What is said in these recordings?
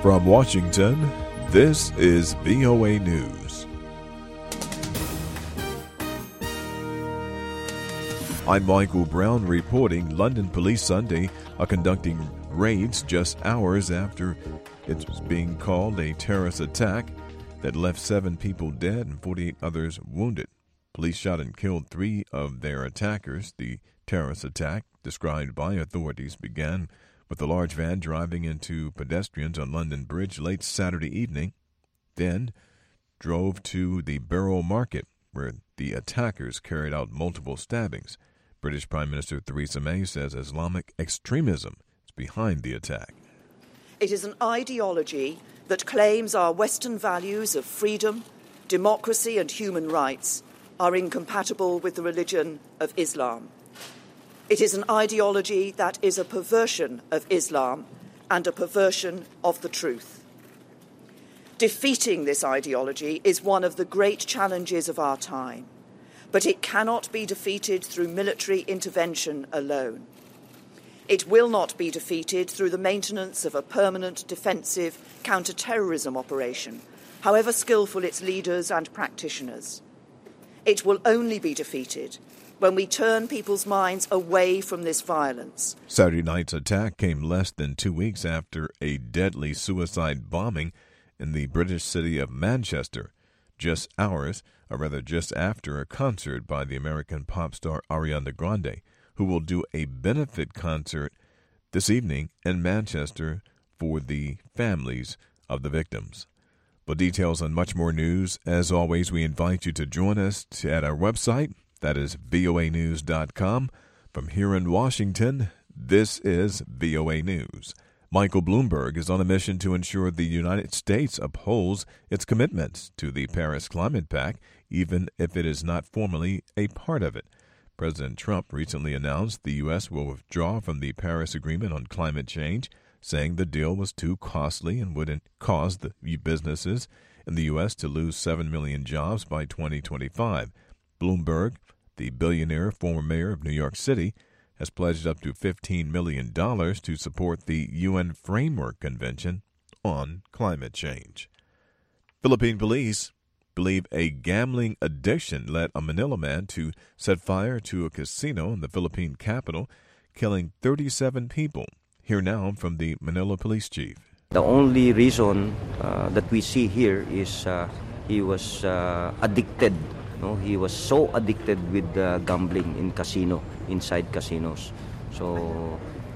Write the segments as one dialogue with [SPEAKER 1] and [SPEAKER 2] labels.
[SPEAKER 1] From Washington, this is VOA News. I'm Michael Brown reporting. London police Sunday are conducting raids just hours after it's being called a terrorist attack that left 7 people dead and 48 others wounded. Police shot and killed 3 of their attackers. The terrorist attack, described by authorities, began with a large van driving into pedestrians on London Bridge late Saturday evening, then drove to the Borough Market, where the attackers carried out multiple stabbings. British Prime Minister Theresa May says Islamic extremism is behind the attack.
[SPEAKER 2] It is an ideology that claims our Western values of freedom, democracy and human rights are incompatible with the religion of Islam. It is an ideology that is a perversion of Islam and a perversion of the truth. Defeating this ideology is one of the great challenges of our time, but it cannot be defeated through military intervention alone. It will not be defeated through the maintenance of a permanent defensive counter-terrorism operation, however skillful its leaders and practitioners. It will only be defeated when we turn people's minds away from this violence.
[SPEAKER 1] Saturday night's attack came less than 2 weeks after a deadly suicide bombing in the British city of Manchester, just after a concert by the American pop star Ariana Grande, who will do a benefit concert this evening in Manchester for the families of the victims. For details on much more news, as always, we invite you to join us at our website. That is voanews.com. From here in Washington, this is VOA News. Michael Bloomberg is on a mission to ensure the United States upholds its commitments to the Paris Climate Pact, even if it is not formally a part of it. President Trump recently announced the U.S. will withdraw from the Paris Agreement on climate change, saying the deal was too costly and would cause the businesses in the U.S. to lose 7 million jobs by 2025. Bloomberg, the billionaire former mayor of New York City, has pledged up to $15 million to support the UN Framework Convention on Climate Change. Philippine police believe a gambling addiction led a Manila man to set fire to a casino in the Philippine capital, killing 37 people. Here now from the Manila police chief.
[SPEAKER 3] The only reason that we see here is he was addicted. No, he was so addicted with gambling in inside casinos. So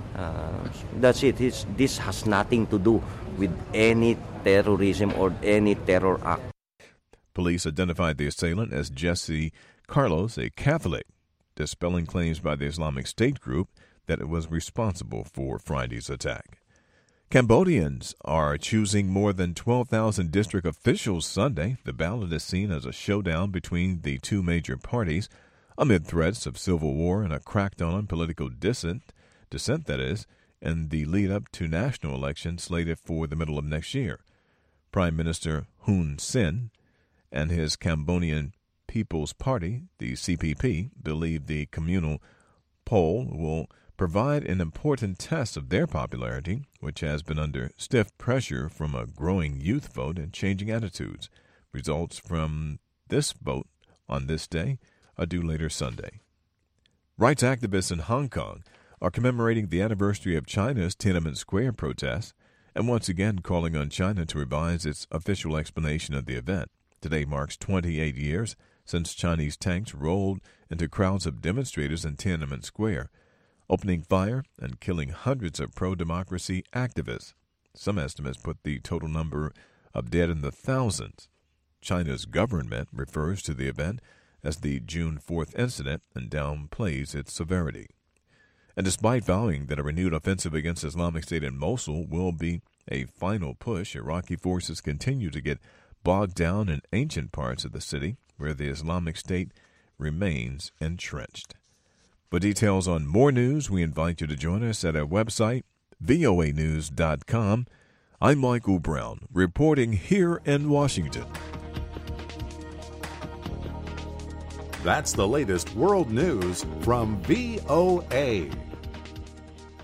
[SPEAKER 3] that's it. This has nothing to do with any terrorism or any terror act.
[SPEAKER 1] Police identified the assailant as Jesse Carlos, a Catholic, dispelling claims by the Islamic State group that it was responsible for Friday's attack. Cambodians are choosing more than 12,000 district officials Sunday. The ballot is seen as a showdown between the two major parties amid threats of civil war and a crackdown on political dissent that is, in the lead-up to national elections slated for the middle of next year. Prime Minister Hun Sen and his Cambodian People's Party, the CPP, believe the communal poll will provide an important test of their popularity, which has been under stiff pressure from a growing youth vote and changing attitudes. Results from this vote on this day are due later Sunday. Rights activists in Hong Kong are commemorating the anniversary of China's Tiananmen Square protests and once again calling on China to revise its official explanation of the event. Today marks 28 years since Chinese tanks rolled into crowds of demonstrators in Tiananmen Square, opening fire and killing hundreds of pro-democracy activists. Some estimates put the total number of dead in the thousands. China's government refers to the event as the June 4th incident and downplays its severity. And despite vowing that a renewed offensive against Islamic State in Mosul will be a final push, Iraqi forces continue to get bogged down in ancient parts of the city where the Islamic State remains entrenched. For details on more news, we invite you to join us at our website, voanews.com. I'm Michael Brown, reporting here in Washington.
[SPEAKER 4] That's the latest world news from VOA.